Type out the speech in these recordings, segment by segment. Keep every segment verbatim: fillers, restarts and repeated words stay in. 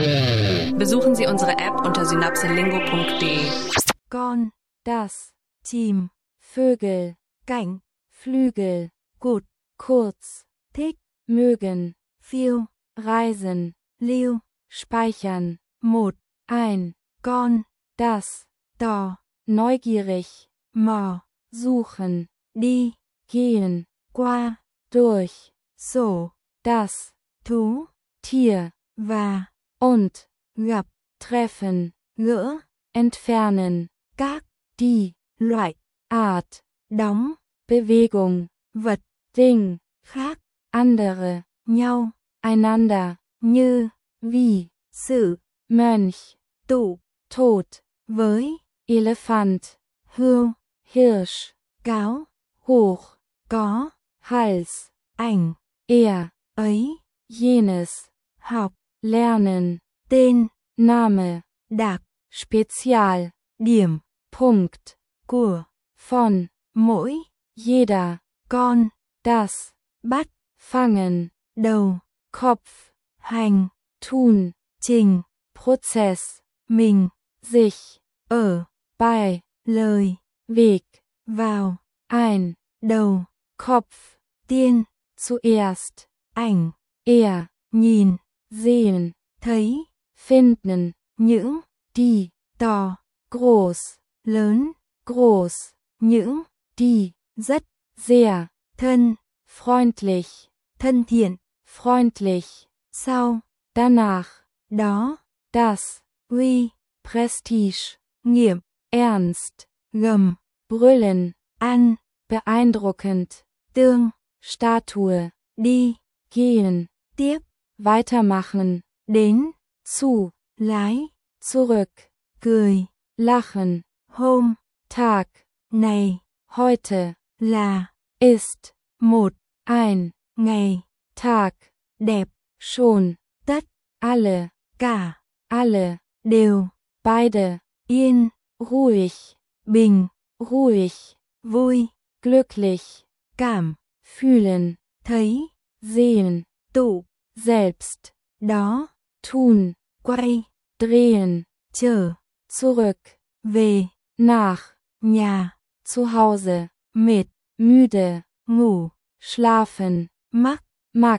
Besuchen Sie unsere App unter synapselingo punkt de. Con, das, chim, Vögel, cảnh, Flügel, gut, kurz, thích, mögen, phiêu, reisen, lưu, speichern, một, ein, con, das, to, neugierig, mò, suchen, đi, gehen, qua, durch, so, das, thú, Tier, và, und, gặp, treffen, gỡ, entfernen, các, die, loại, Art, đóng, Bewegung, vật, Ding, khác, andere, nhau, einander, như, wie, sự, Mönch, tụ, tot, với, Elefant, hươu, Hirsch, cáo, hoch, có, Hals, ảnh, er, ấy, jenes, học, lernen, tên, Name, đặc, Spezial, điểm, Punkt, của, von, mỗi, jeder, con, das, bắt, fangen, đầu, Kopf, hành, tun, trình, Prozess, mình, sich, ở, bei, lời, Weg, vào, ein, đầu, Kopf, tiên, zuerst, ảnh, er, nhìn, sehen, thấy, finden, những, die, to, groß, lớn, groß, những, die, rất, sehr, thân, freundlich, thân thiện, freundlich, sau, danach, đó, das, uy, Prestige, nghiệp, ernst, gầm, brüllen, an, beeindruckend, tương, Statue, đi, gehen, tiếp, weitermachen, đến, zu, lái, zurück, cười, lachen, hôm, Tag, này, heute, là, ist, một, ein, ngày, Tag, đẹp, schon, tất, alle, cả, alle, đều, beide, yên, ruhig, bình, ruhig, vui, glücklich, cảm, fühlen, thấy, sehen, tụ, selbst, đó, tun, quay, drehen, trở, zurück, về, nach, nhà, zu Hause, mệt, müde, ngủ, schlafen, mắc, Max,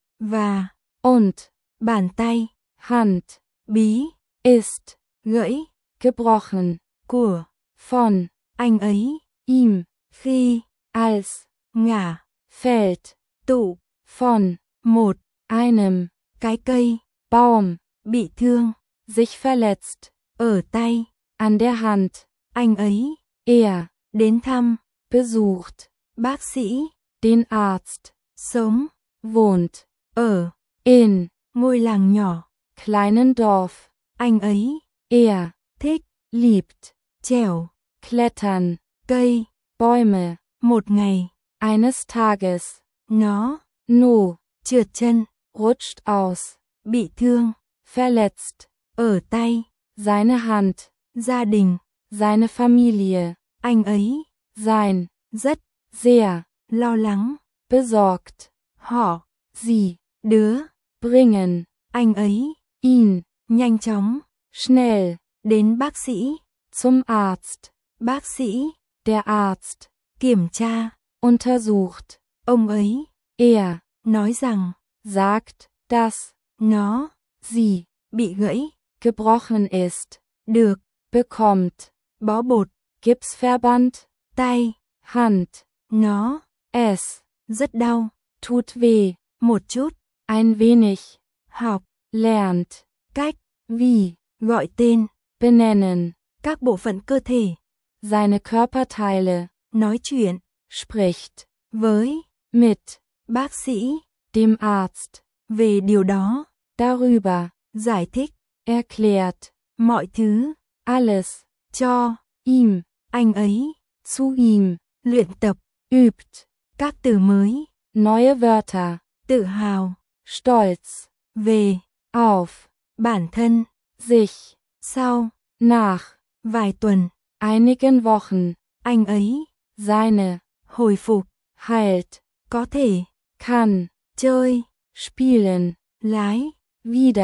và, und, bàn tay, Hand, bí, ist, gãy, gebrochen, của, von, anh ấy, ihm, khi, als, ngả, fällt, tụ, von, một, einem, cái cây, Baum, bị thương, sich verletzt, ở tay, an der Hand, anh ấy, er, đến thăm, besucht, bác sĩ, den Arzt, sống, wohnt, ở, in, ngôi làng nhỏ, kleinen Dorf, anh ấy, er, thích, liebt, trèo, klettern, cây, Bäume, một ngày, eines Tages, nó, no, trượt chân, rutscht aus, bị thương, verletzt, ở tay, seine Hand, gia đình, seine Familie, anh ấy, sein, rất, sehr, lo lắng, besorgt, họ, sie, đứa, bringen, anh ấy, ihn, nhanh chóng, schnell, đến bác sĩ, zum Arzt, bác sĩ, der Arzt, kiểm tra, untersucht, ông ấy, er, nói rằng, sagt, dass, nó, sie, bị gãy, gebrochen ist, được, bekommt, bó bột, Gipsverband, tay, Hand, nó, es, rất đau, tut weh, một chút, ein wenig, học, lernt, cách, wie, gọi tên, benennen, các bộ phận cơ thể, seine Körperteile, nói chuyện, spricht, với, mit, bác sĩ, dem Arzt, về điều đó, darüber, giải thích, erklärt, mọi thứ, alles, cho, ihm, anh ấy, zu ihm, luyện tập, übt, các từ mới, neue Wörter, tự hào, stolz, về, auf, bản thân, sich, sau, nach, vài tuần, einigen Wochen, anh ấy, seine, hồi phục, heilt, có thể, kann, chơi, spielen, lái, wieder,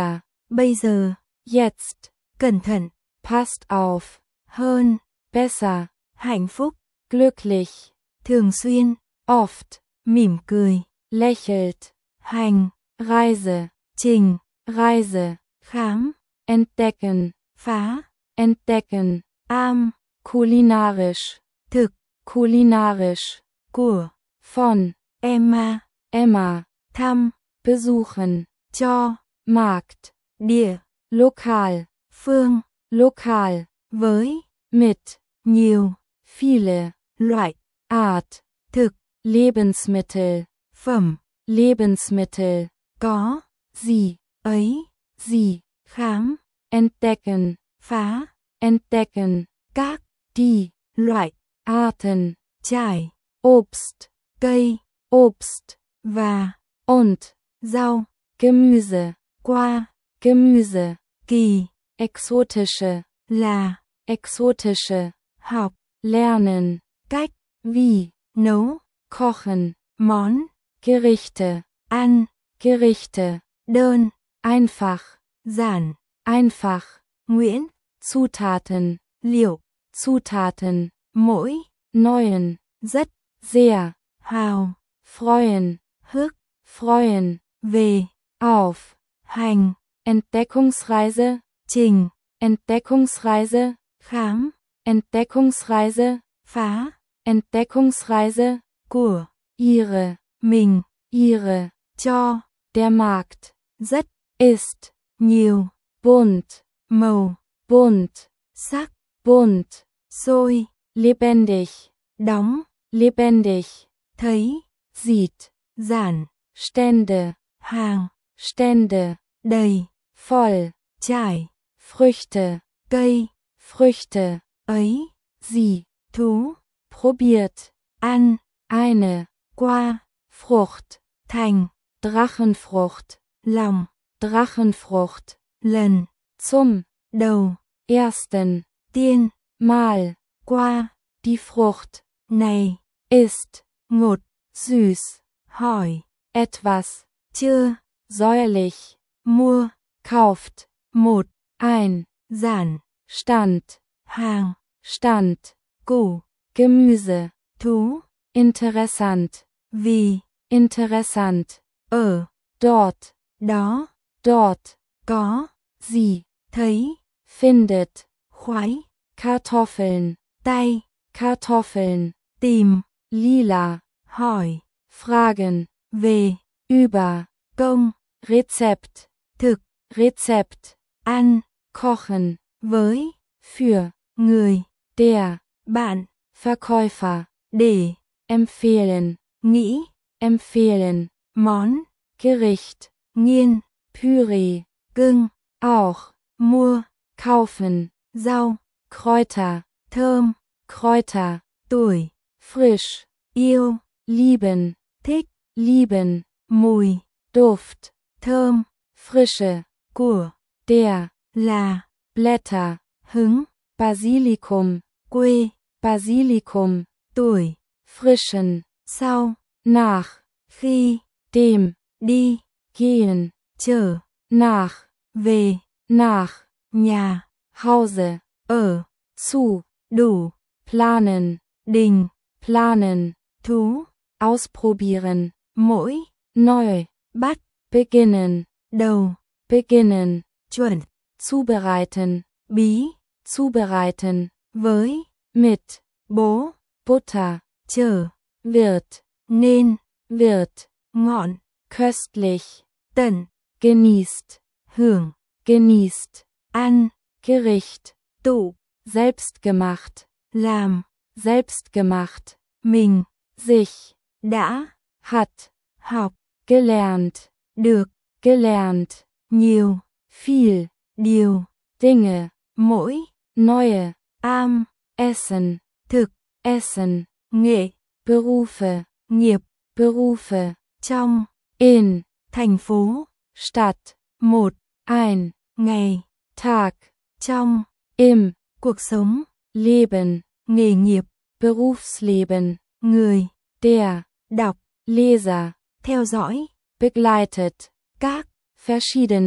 bây giờ, jetzt, cẩn thận, passt auf, hơn, besser, hạnh phúc, glücklich, thường xuyên, oft, mỉm cười, lächelt, hành, Reise, trình, Reise, khám, entdecken, phá, entdecken, am, kulinarisch, thực, kulinarisch, của, von, Emma, Emma, thăm, besuchen, cho, Markt, địa, lokal, phương, lokal, với, mit, nhiều, viele, loại, Art, thực, Lebensmittel, phẩm, Lebensmittel, có, sie, ấy, sie, khám, entdecken, phá, entdecken, các, die, loại, Arten, trải, Obst, cây, Obst, và, und, rau, Gemüse, qua, Gemüse, kỳ, exotische, là, exotische, học, lernen, cách, wie, nấu, kochen, món, Gerichte, ăn, Gerichte, đơn, einfach, giản, einfach, Nguyễn, Zutaten, liệu, Zutaten, mỗi, neuen, rất, sehr, hào, freuen, hức, freuen, về, auf, hành, Entdeckungsreise, trình, Entdeckungsreise, khám, Entdeckungsreise, phá, Entdeckungsreise, của, ihre, mình, ihre, cho, der Markt, rất, ist, nhiều, bunt, màu, bunt, sắc, bunt, sôi, lebendig, đóng, lebendig, thấy, sieht, giản, Stände, hàng, Stände, đầy, voll, trải, Früchte, cây, Früchte, ấy, sie, thú, probiert, ăn, eine, qua, Frucht, thành, Drachenfrucht, lòng, Drachenfrucht, lần, zum, đầu, ersten, tiên, Mal, qua, die Frucht, này, ist, ngột, süß, hỏi, etwas, chưa, säuerlich, mua, kauft, một, ein, giản, Stand, hàng, Stand, củ, Gemüse, thú, interessant, vì, interessant, ở, dort, đó, dort, có, sie, thấy, findet, khoái, Kartoffeln, tay, Kartoffeln, tìm, lila, hỏi, fragen, về, über, công, Rezept, thực, Rezept, ăn, kochen, với, für, người, der, bạn, Verkäufer, để, empfehlen, nghĩ, empfehlen, món, Gericht, nghiên, Püree, cưng, auch, mua, kaufen, rau, Kräuter, thơm, Kräuter, tuổi, frisch, yêu, lieben, thích, lieben, mùi, Duft, thơm, Frische, của, der, là, Blätter, hứng, Basilikum, quê, Basilikum, tuổi, frischen, sau, nach, khi, dem, đi, gehen, trở, nach, về, nach, nhà, Hause, ở, zu, đủ, planen, đình, planen, thú, ausprobieren, mỗi, neu, bắt, beginnen, đầu, beginnen, chuẩn, zubereiten, bí, zubereiten, với, mit, bố, Butter, trở, wird, nên, wird, ngọn, köstlich, tận, genießt, hưởng, genießt, ăn, Gericht, tụ, selbstgemacht, làm, selbstgemacht, mình, sich, đã, hat, học, gelernt, được, gelernt, nhiều, viel, điều, Dinge, mỗi, neue, am, essen, thực, essen, nghệ, Berufe, nghiệp, Berufe, trong, in, thành phố, Stadt, một, ein, ngày, Tag, trong, im, cuộc sống, Leben, nghề nghiệp, Berufsleben, người, der, đọc, Leser, theo dõi, begleitet, các, verschiedene,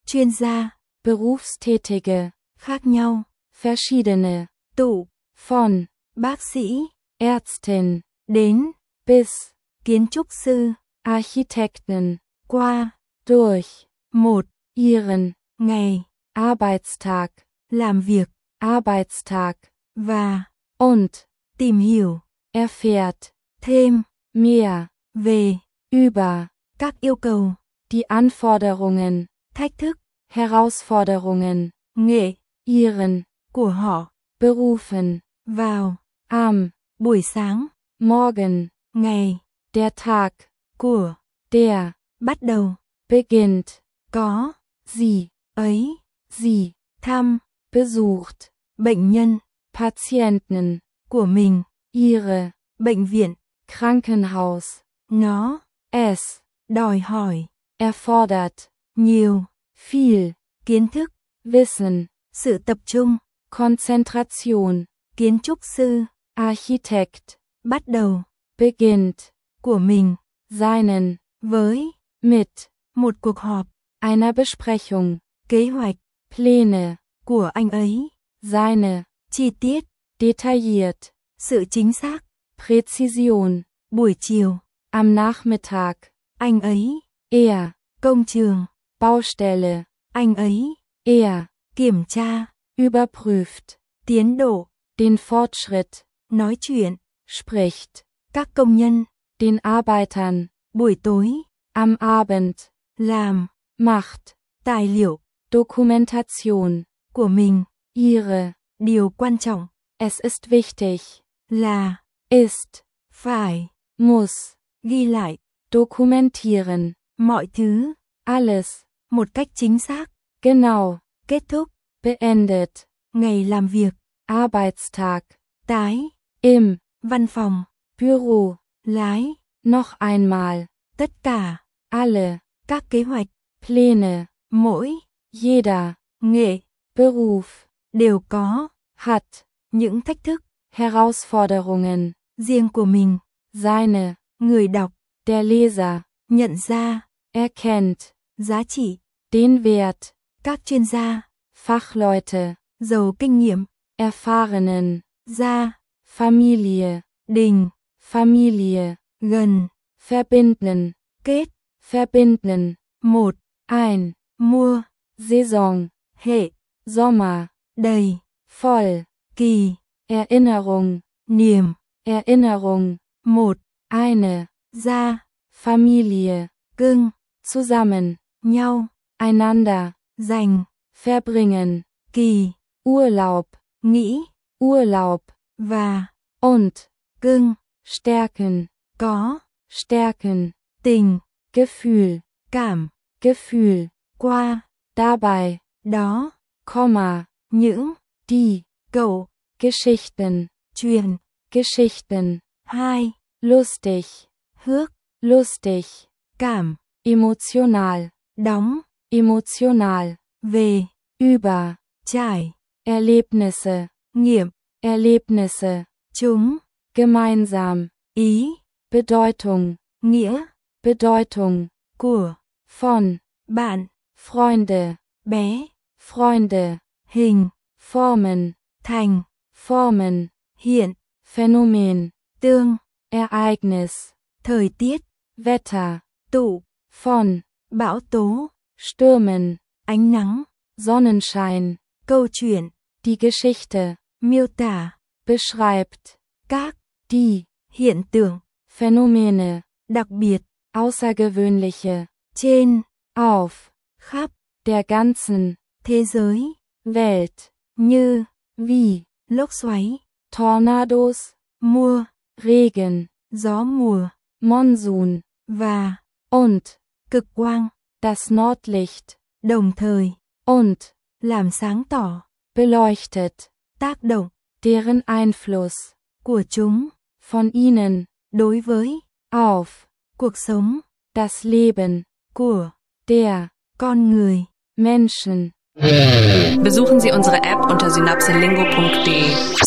chuyên gia, Berufstätige, khác nhau, verschiedene, tụ, von, bác sĩ, Ärztin, đến, bis, kiến trúc sư, Architekten, qua, durch, một, ihren, ngày, Arbeitstag, làm việc, Arbeitstag, và, und, tìm hiểu, erfährt, thêm, mehr, về, über, các yêu cầu, die Anforderungen, thách thức, Herausforderungen, nghệ, ihren, của họ, berufen, vào, am, buổi sáng, morgen, ngày, der Tag, của, der, bắt đầu, beginnt, có, sie, ấy, sie, thăm, besucht, bệnh nhân, Patienten, của mình, ihre, bệnh viện, Krankenhaus, nó, es, đòi hỏi, erfordert, nhiều, viel, kiến thức, Wissen, sự tập trung, Konzentration, kiến trúc sư, Architekt, bắt đầu, beginnt, của mình, seinen, với, mit, một cuộc họp, einer Besprechung, kế hoạch, Pläne, của anh ấy, seine, chi tiết, detailliert, sự chính xác, Präzision, buổi chiều, am Nachmittag, anh ấy, er, công trường, Baustelle, anh ấy, er, kiểm tra, überprüft, tiến độ, den Fortschritt, nói chuyện, spricht, các công nhân, den Arbeitern, buổi tối, am Abend, làm, macht, tài liệu, Dokumentation, của mình, ihre, điều quan trọng, es ist wichtig, là, ist, phải, muss, ghi lại, dokumentieren, mọi thứ, alles, một cách chính xác, genau, kết thúc, beendet, ngày làm việc, Arbeitstag, tái, im, văn phòng, Büro, lái, noch einmal, tất cả, alle, các kế hoạch, Pläne, mỗi, jeder, nghệ, Beruf, đều có, hat, những thách thức, Herausforderungen, riêng của mình, seine, người đọc, der Leser, nhận ra, erkennt, giá trị, den Wert, các chuyên gia, Fachleute, giàu kinh nghiệm, Erfahrenen, gia, Familie, đình, Familie, gần, verbinden, kết, verbinden, một, ein, mua, Saison, hệ, Sommer, đầy, voll, kỳ, Erinnerung, niềm, Erinnerung, một, eine, gia, Familie, cưng, zusammen, nhau, einander, dành, verbringen, kỳ, Urlaub, nghĩ, Urlaub, và, und, cưng, stärken, có, stärken, tình, Gefühl, cảm, Gefühl, qua, dabei, đó, Komma, những, die, cậu, Geschichten, truyền, Geschichten, hai, lustig, hước, lustig, cảm, emotional, đóng, emotional, về, über, trải, Erlebnisse, nghiệm, Erlebnisse, chúng, gemeinsam, ý, Bedeutung, nghĩa, Bedeutung, của, von, bạn, Freunde, bé, Freunde, hình, Formen, thành, Formen, hiện, Phänomen, tương, Ereignis, thời tiết, Wetter, tụ, von, bão tố, Stürmen, ánh nắng, Sonnenschein, câu chuyện, die Geschichte, miêu tả, beschreibt, các, die, hiện tượng, Phänomene, đặc biệt, außergewöhnliche, trên, auf, khắp, der ganzen, thế giới, Welt, như, wie, lốc xoáy, Tornados, mưa, Regen, gió mùa, Monsun, và, und, cực quang, das Nordlicht, đồng thời, und, làm sáng tỏ, beleuchtet, tác động, deren Einfluss, của chúng, von ihnen, đối với, auf, cuộc sống, das Leben, của, der, con người. Menschen. Besuchen Sie unsere App unter synapselingo punkt de.